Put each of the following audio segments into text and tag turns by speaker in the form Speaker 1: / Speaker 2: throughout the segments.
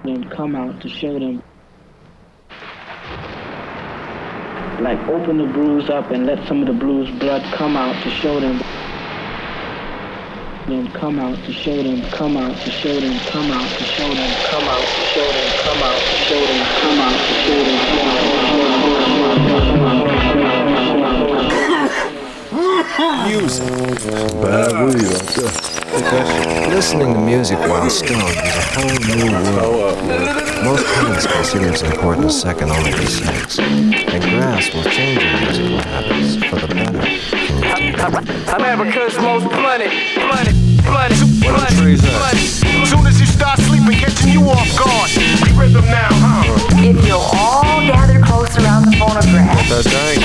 Speaker 1: them come out to show them. Like open the bruise up and let some of the bruised blood come out to show them. Then come out to show them, come out to show them, come out to show them, come out to show them, come out to show them, come out to show them, come out
Speaker 2: music. Bad weed right there. Listening to music while stoned is a whole new world. Most parents consider it important second only to sex. And grass will change your musical habits for the better.
Speaker 3: America's most blunted.
Speaker 4: Soon as you start sleeping, catching you off guard. Rhythm now, huh?
Speaker 5: If you'll all gather close around the phonograph.
Speaker 2: That thing.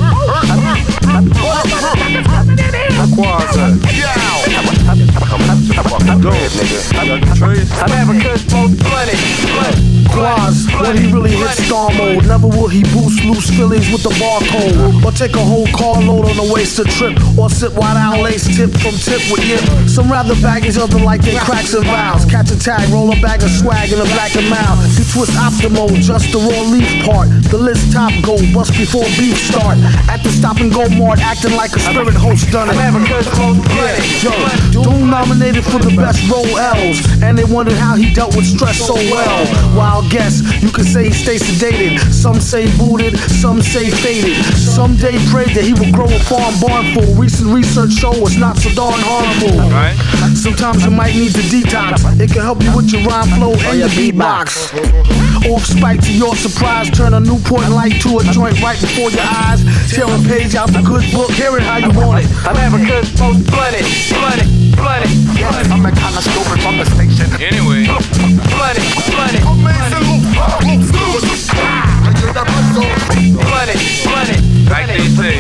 Speaker 3: America's most blunted.
Speaker 6: Quaz, when he really hits star mode, never will he boost loose Phillies with the barcode, or take a whole carload on a wasted trip, or sit wide out lace tip from tip with yip. Some rather baggage, other like they cracks and vows. Catch a tag, roll a bag of swag in a black and mouth. You twist optimal, just the raw leaf part. The list top go, bust before beef start. At the stop and go mart, acting like a spirit host done it.
Speaker 3: America's most blunted.
Speaker 6: Yo, Doom nominated for the best role L's, and they wondered how he dealt with stress so well. Wild guess, you could say he stays sedated. Some say booted, some say faded. Someday prayed that he would grow a farm barn full. Recent research show it's not so darn harmful.
Speaker 3: Right.
Speaker 6: Sometimes you might need to detox. It can help you with your rhyme flow and your beatbox. Off spike to your surprise, turn a Newport light to a joint right before your eyes. Tear a page out the good book, hear it how you want it.
Speaker 3: America's most blunted.
Speaker 4: I'm a kind of stupid from the station.
Speaker 3: Anyway. Blunted.
Speaker 4: Amazing loop.
Speaker 3: Like they say.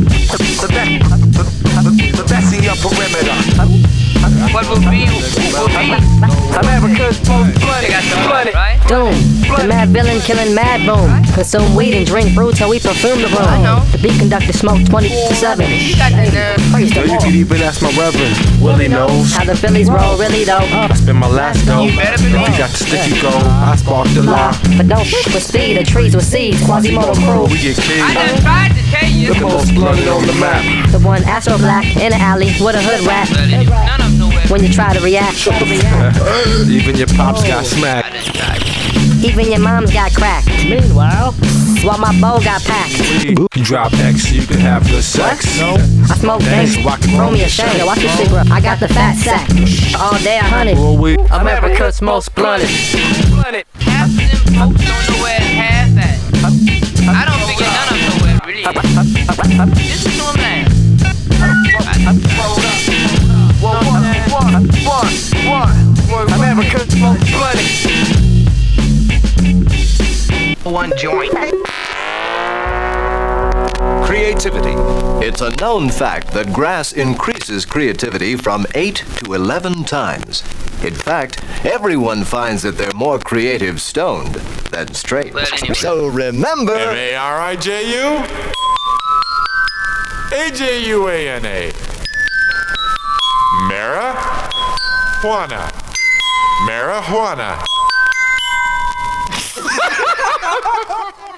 Speaker 4: The best in your perimeter.
Speaker 3: What will be? America's most blunted. Right?
Speaker 7: Doom, the mad villain killing mad boom. Consume weed and drink brew till we perfume the room.
Speaker 3: I know.
Speaker 7: The beat conductor smoke 24/7.
Speaker 3: You got that nerve.
Speaker 7: Praise the
Speaker 2: You
Speaker 7: Lord.
Speaker 2: could even ask my reverend. Willie knows.
Speaker 7: How the Phillies roll really though.
Speaker 2: I spend my last dough.
Speaker 3: You better believe
Speaker 2: We got the sticky gold. I sparked the lie.
Speaker 7: But don't shoot with speed, the trees with seeds. Quasimodo crew.
Speaker 2: We get
Speaker 3: I
Speaker 2: kids.
Speaker 3: done tried to tell you.
Speaker 2: The most blunted on the map.
Speaker 7: The one Astro Black in the alley with a hood rat.
Speaker 3: Well, none of them know where.
Speaker 7: When you try to react,
Speaker 2: Even your pops got smacked.
Speaker 7: even your mom's got cracked. Meanwhile, while my bow got packed.
Speaker 2: You drop X, you can have good sex.
Speaker 7: I smoke banks, throw me a shame. Yo, watch your shit, bro. I got the fat sack. All day 100.
Speaker 2: Well, we
Speaker 7: America's most blunted.
Speaker 3: Half of them folks don't know where it's half at. I don't figure none of them know where it really is. Listen to them laugh. America's most blunted.
Speaker 4: One joint.
Speaker 8: Creativity. It's a known fact that grass increases creativity from 8 to 11 times. In fact, everyone finds that they're more creative stoned than straight.
Speaker 3: Well, anyway.
Speaker 8: So remember...
Speaker 9: M-A-R-I-J-U A-J-U-A-N-A Marijuana.